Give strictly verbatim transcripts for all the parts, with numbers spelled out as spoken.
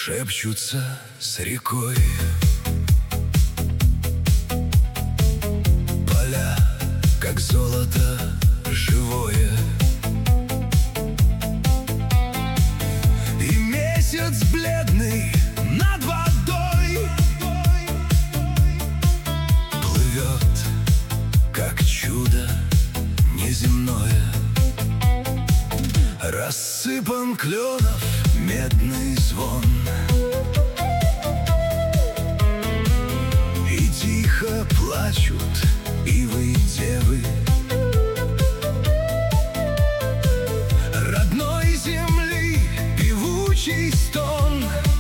шепчутся с рекой. Поля, как золото живое, и месяц бледный над водой плывет, как чудо неземное. Рассыпан кленов медный звон, и тихо плачут ивы и девы. Родной земли певучий стон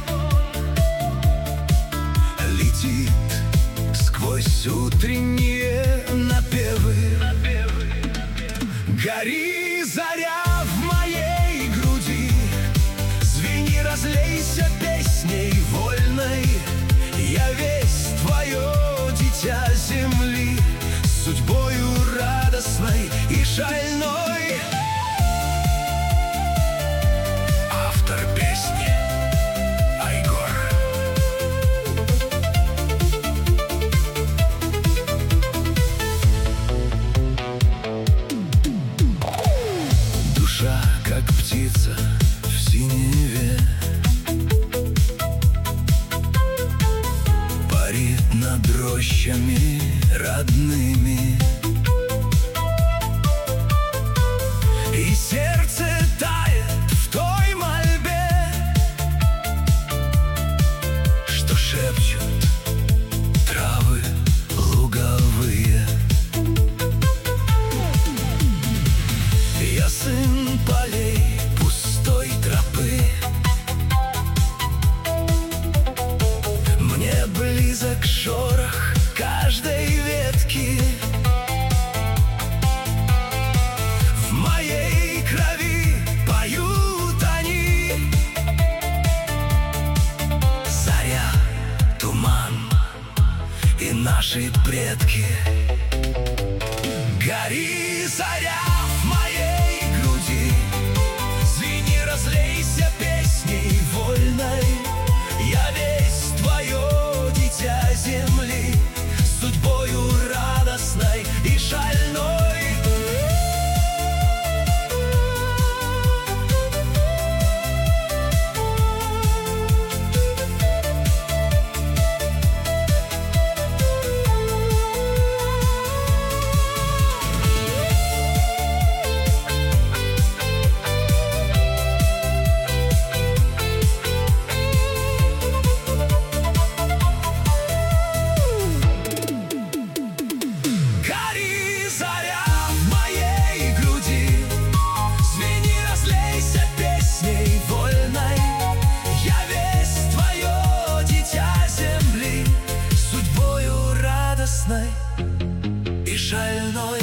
летит сквозь утренние напевы. Гори, заря, в моей груди, звени, разлейся песней вольной. Я весь твое дитя земли, судьбою радостной и шальной. Автор песни Айгор. Душа, как птица в синеве, парит над рощами родными, и сердце тает в той мольбе, что шепчут травы луговые. Я сын полей пустой тропы, мне близок шорох каждой ветки. В моей крови поют они. Заря, туман и наши предки. Гори, заря, в моей груди, звени, разлейся песней вольной. Я весь твое дитя земли, судьбою радостной и шальной. И шальной.